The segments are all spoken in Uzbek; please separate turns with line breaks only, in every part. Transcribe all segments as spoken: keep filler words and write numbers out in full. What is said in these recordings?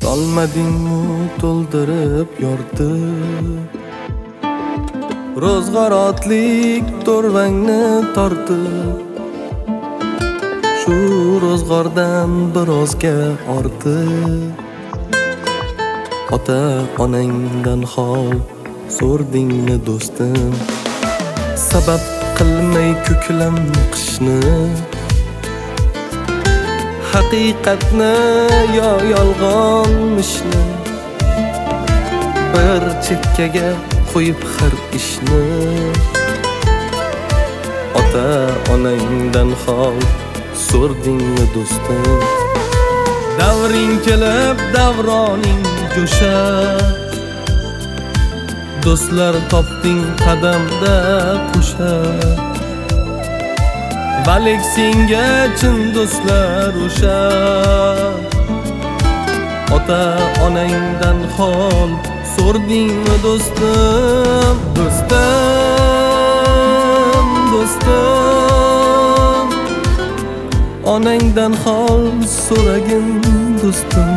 Solmadingmi to'ldirib yordi ro'zg'or otlik to'rvangni tortib shu ro'zg'ordan birozga ortib ota onangdan hol so'rdingmi do'stim sabab qilmay ko'klam qishni haqiqatni yo yolg'onmishni bir chekkaga qo'yib har ishni ota onangdan hol so'rdingmi do'stim davring kelib davroning jo'shar do'stlar topding qadamda qo'shar Balik senga chin do'stlar o'sha ota onangdan hol so'rdingmi do'stim do'stim do'stim onangdan hol so'ragin do'stim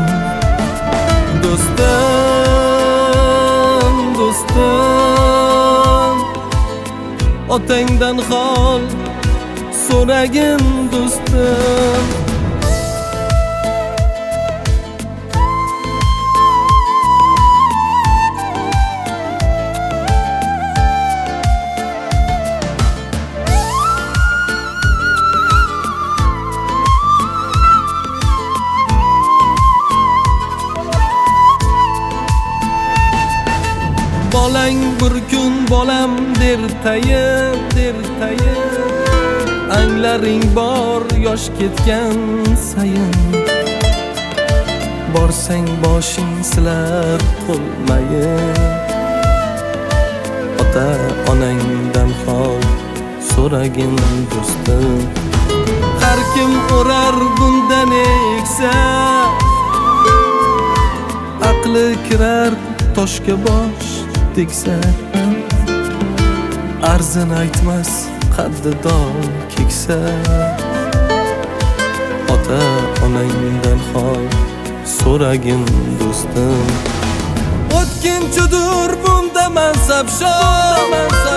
do'stim do'stim otangdan hol so'ragin do'stim bolang bir kun bolam der tayib der tayib anglaring bor yosh ketgan sayin borsang boshing silar qo'lmayin ota onangdan hol so'ragin do'stim har kim o'rar bundan eksa aqli kirar toshga bosh tegsa arzin aytmas qaddi dol keksa ota onangdan hol so'ragin do'stim o'tkinchidir bunda mansab shon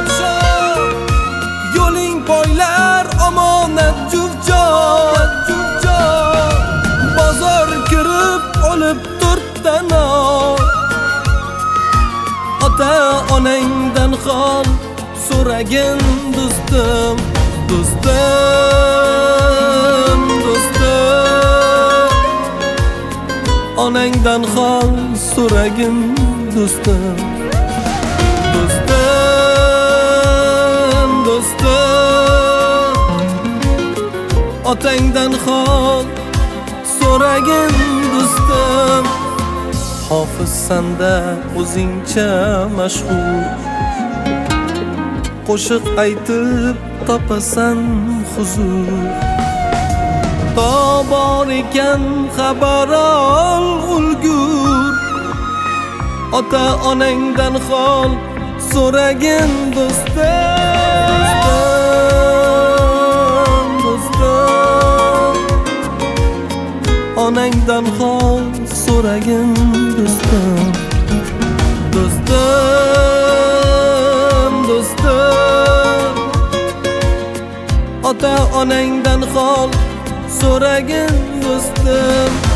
yo'ling poylar omonat jufjon bozor kirib olib to'rtdan ol ota onangdan hol so'ragin do'stim do'stim do'stim onangdan hol so'ragin do'stim do'stim do'stim otangdan hol so'ragin do'stim hofizsanda o'zingcha mashhur qo'shiq aytib topasan huzur tobor ekan xabar ol ulgur ota onangdan hol so'ragin do'stim do'stim onangdan hol so'ragin do'stim do'stim do'stim ota onangdan hol so'ragin do'stim